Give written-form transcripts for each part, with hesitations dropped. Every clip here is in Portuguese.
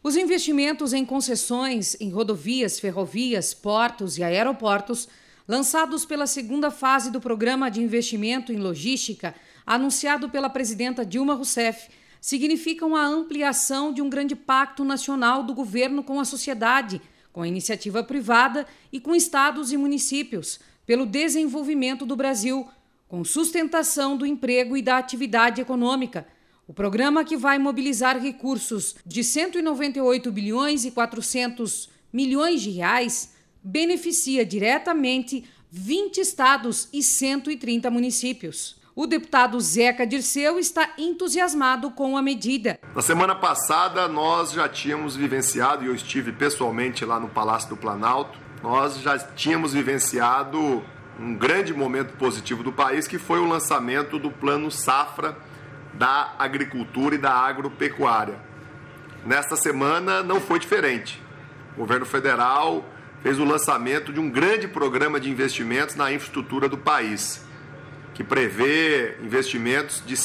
Os investimentos em concessões em rodovias, ferrovias, portos e aeroportos, lançados pela segunda fase do Programa de Investimento em Logística, anunciado pela presidenta Dilma Rousseff, significam a ampliação de um grande pacto nacional do governo com a sociedade, com a iniciativa privada e com estados e municípios, pelo desenvolvimento do Brasil, com sustentação do emprego e da atividade econômica. O programa, que vai mobilizar recursos de 198 bilhões e 400 milhões de reais, beneficia diretamente 20 estados e 130 municípios. O deputado Zeca Dirceu está entusiasmado com a medida. Na semana passada, nós já tínhamos vivenciado, e eu estive pessoalmente lá no Palácio do Planalto, nós já tínhamos vivenciado um grande momento positivo do país, que foi o lançamento do Plano Safra da agricultura e da agropecuária. Nesta semana não foi diferente. O governo federal fez o lançamento de um grande programa de investimentos na infraestrutura do país, que prevê investimentos de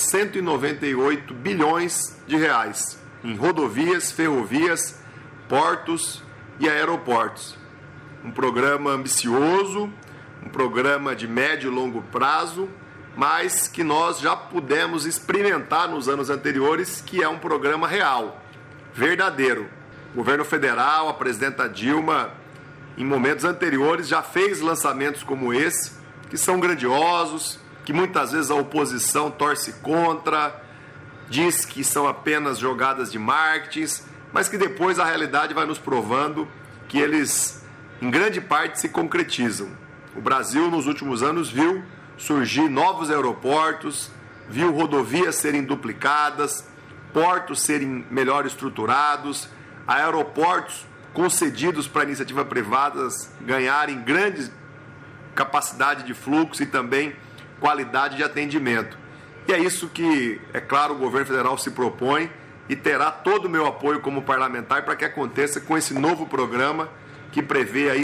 198 bilhões de reais em rodovias, ferrovias, portos e aeroportos. Um programa ambicioso, um programa de médio e longo prazo, mas que nós já pudemos experimentar nos anos anteriores, que é um programa real, verdadeiro. O governo federal, a presidenta Dilma, em momentos anteriores, já fez lançamentos como esse, que são grandiosos, que muitas vezes a oposição torce contra, diz que são apenas jogadas de marketing, mas que depois a realidade vai nos provando que eles, em grande parte, se concretizam. O Brasil, nos últimos anos, viu surgir novos aeroportos, viu rodovias serem duplicadas, portos serem melhor estruturados, aeroportos concedidos para iniciativas privadas ganharem grande capacidade de fluxo e também qualidade de atendimento. E é isso que, é claro, o governo federal se propõe e terá todo o meu apoio como parlamentar para que aconteça com esse novo programa que prevê aí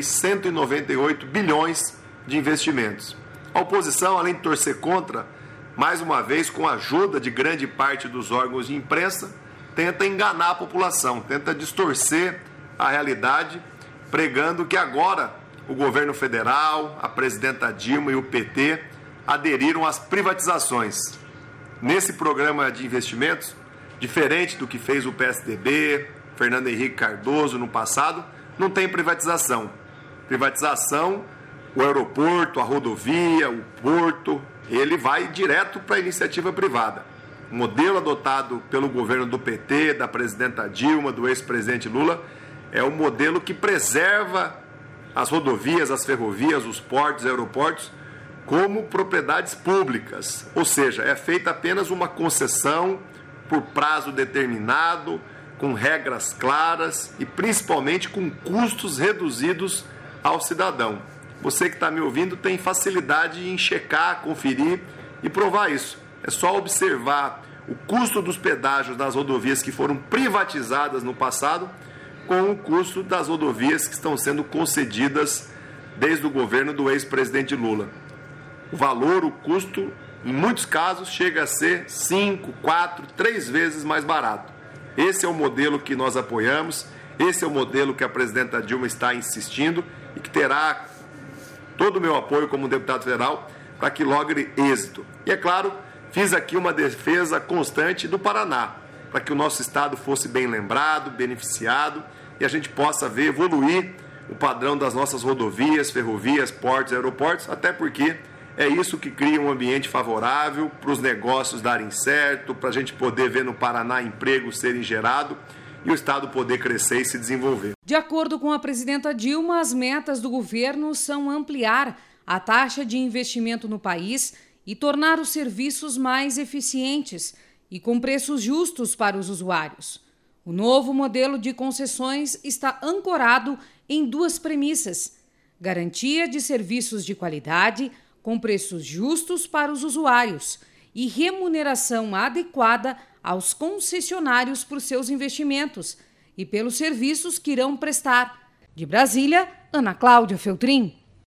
198 bilhões de investimentos. A oposição, além de torcer contra, mais uma vez, com a ajuda de grande parte dos órgãos de imprensa, tenta enganar a população, tenta distorcer a realidade, pregando que agora o governo federal, a presidenta Dilma e o PT aderiram às privatizações. Nesse programa de investimentos, diferente do que fez o PSDB, Fernando Henrique Cardoso no passado, não tem privatização. Privatização, o aeroporto, a rodovia, o porto, ele vai direto para a iniciativa privada. O modelo adotado pelo governo do PT, da presidenta Dilma, do ex-presidente Lula, é um modelo que preserva as rodovias, as ferrovias, os portos, os aeroportos, como propriedades públicas. Ou seja, é feita apenas uma concessão por prazo determinado, com regras claras e principalmente com custos reduzidos ao cidadão. Você que está me ouvindo tem facilidade em checar, conferir e provar isso. É só observar o custo dos pedágios das rodovias que foram privatizadas no passado com o custo das rodovias que estão sendo concedidas desde o governo do ex-presidente Lula. O valor, o custo, em muitos casos, chega a ser 5, 4, 3 vezes mais barato. Esse é o modelo que nós apoiamos, esse é o modelo que a presidenta Dilma está insistindo e que terá todo o meu apoio como deputado federal para que logre êxito. E é claro, fiz aqui uma defesa constante do Paraná, para que o nosso estado fosse bem lembrado, beneficiado e a gente possa ver evoluir o padrão das nossas rodovias, ferrovias, portos, aeroportos, até porque é isso que cria um ambiente favorável para os negócios darem certo, para a gente poder ver no Paraná empregos serem gerados e o estado poder crescer e se desenvolver. De acordo com a presidenta Dilma, as metas do governo são ampliar a taxa de investimento no país e tornar os serviços mais eficientes e com preços justos para os usuários. O novo modelo de concessões está ancorado em 2 premissas: garantia de serviços de qualidade com preços justos para os usuários e remuneração adequada aos concessionários por seus investimentos e pelos serviços que irão prestar. De Brasília, Ana Cláudia Feltrin.